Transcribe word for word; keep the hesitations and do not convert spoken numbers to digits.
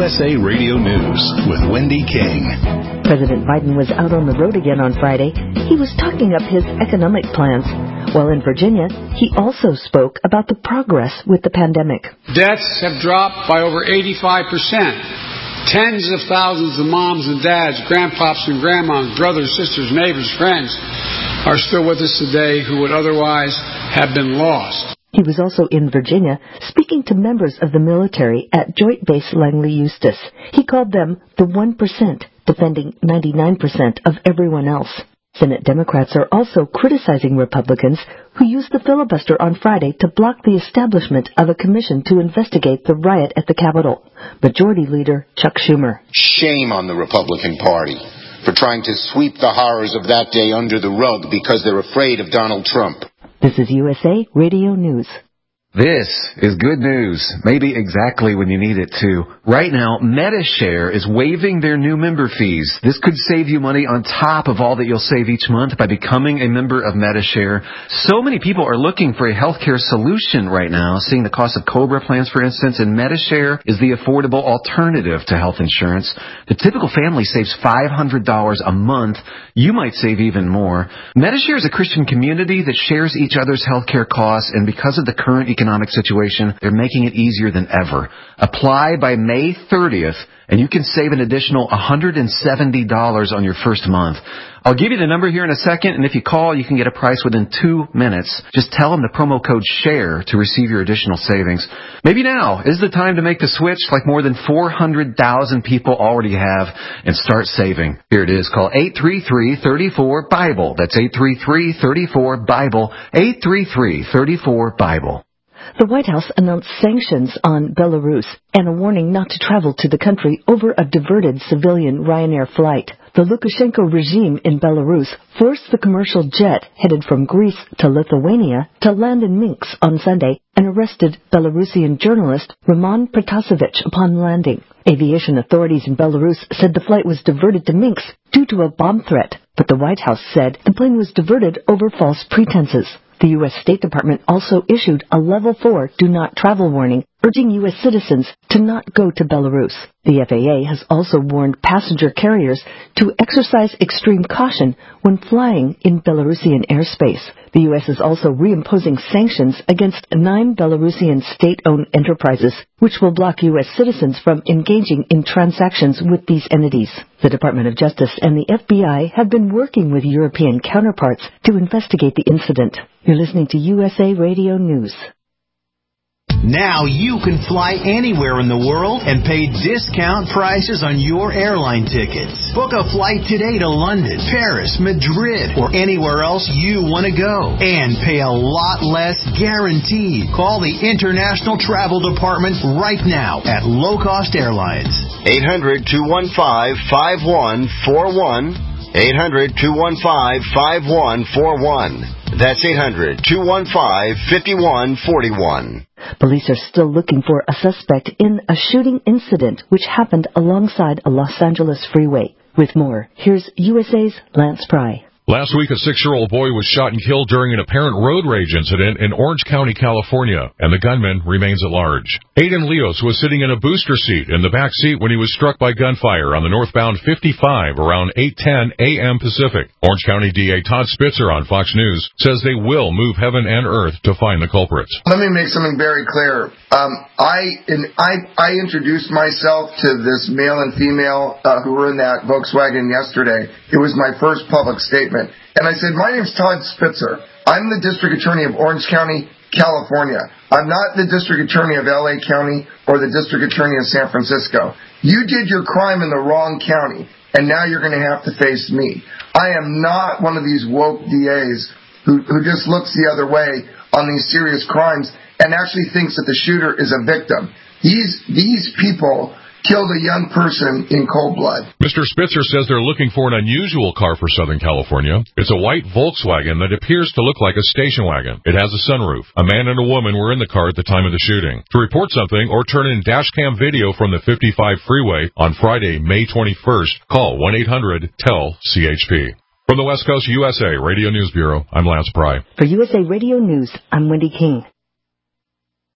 U S A Radio News with Wendy King. President Biden was out on the road again on Friday. He was talking up his economic plans. While in Virginia, he also spoke about the progress with the pandemic. Deaths have dropped by over eighty-five percent. Tens of thousands of moms and dads, grandpops and grandmas, brothers, sisters, neighbors, friends are still with us today who would otherwise have been lost. He was also in Virginia, speaking to members of the military at Joint Base Langley Eustis. He called them the one percent, defending ninety-nine percent of everyone else. Senate Democrats are also criticizing Republicans who used the filibuster on Friday to block the establishment of a commission to investigate the riot at the Capitol. Majority Leader Chuck Schumer. Shame on the Republican Party for trying to sweep the horrors of that day under the rug because they're afraid of Donald Trump. This is U S A Radio News. This is good news, maybe exactly when you need it to. Right now, Medi-Share is waiving their new member fees. This could save you money on top of all that you'll save each month by becoming a member of Medi-Share. So many people are looking for a healthcare solution right now, seeing the cost of COBRA plans, for instance, and Medi-Share is the affordable alternative to health insurance. The typical family saves five hundred dollars a month. You might save even more. Medi-Share is a Christian community that shares each other's healthcare costs, and because of the current economic economic situation, they're making it easier than ever. Apply by May thirtieth, and you can save an additional one hundred seventy dollars on your first month. I'll give you the number here in a second, and if you call, you can get a price within two minutes. Just tell them the promo code SHARE to receive your additional savings. Maybe now is the time to make the switch like more than four hundred thousand people already have and start saving. Here it is. Call eight three three, three four, BIBLE. That's eight three three, three four, BIBLE. eight three three, three four, BIBLE. The White House announced sanctions on Belarus and a warning not to travel to the country over a diverted civilian Ryanair flight. The Lukashenko regime in Belarus forced the commercial jet headed from Greece to Lithuania to land in Minsk on Sunday and arrested Belarusian journalist Roman Protasevich upon landing. Aviation authorities in Belarus said the flight was diverted to Minsk due to a bomb threat, but the White House said the plane was diverted over false pretenses. The U S State Department also issued a level four do not travel warning, urging U S citizens to not go to Belarus. The F A A has also warned passenger carriers to exercise extreme caution when flying in Belarusian airspace. The U S is also reimposing sanctions against nine Belarusian state-owned enterprises, which will block U S citizens from engaging in transactions with these entities. The Department of Justice and the F B I have been working with European counterparts to investigate the incident. You're listening to U S A Radio News. Now you can fly anywhere in the world and pay discount prices on your airline tickets. Book a flight today to London, Paris, Madrid, or anywhere else you want to go. And pay a lot less guaranteed. Call the International Travel Department right now at Low Cost Airlines. eight hundred, two one five, five one four one. eight hundred, two one five, five one four one. That's eight hundred, two one five, five one four one. Police are still looking for a suspect in a shooting incident which happened alongside a Los Angeles freeway. With more, here's U S A's Lance Pry. Last week, a six-year-old boy was shot and killed during an apparent road rage incident in Orange County, California, and the gunman remains at large. Aiden Leos was sitting in a booster seat in the back seat when he was struck by gunfire on the northbound fifty-five around eight ten a.m. Pacific. Orange County D A Todd Spitzer on Fox News says they will move heaven and earth to find the culprits. Let me make something very clear. Um, I, in, I I introduced myself to this male and female uh, who were in that Volkswagen yesterday. It was my first public statement. And I said, my name's Todd Spitzer. I'm the District Attorney of Orange County, California. I'm not the District Attorney of L A County or the District Attorney of San Francisco. You did your crime in the wrong county, and now you're going to have to face me. I am not one of these woke D As who, who just looks the other way on these serious crimes and actually thinks that the shooter is a victim. These, these people killed a young person in cold blood. Mister Spitzer says they're looking for an unusual car for Southern California. It's a white Volkswagen that appears to look like a station wagon. It has a sunroof. A man and a woman were in the car at the time of the shooting. To report something or turn in dash cam video from the fifty-five freeway on Friday, May twenty-first, call one eight hundred T E L C H P. From the West Coast U S A Radio News Bureau, I'm Lance Pry. For U S A Radio News, I'm Wendy King.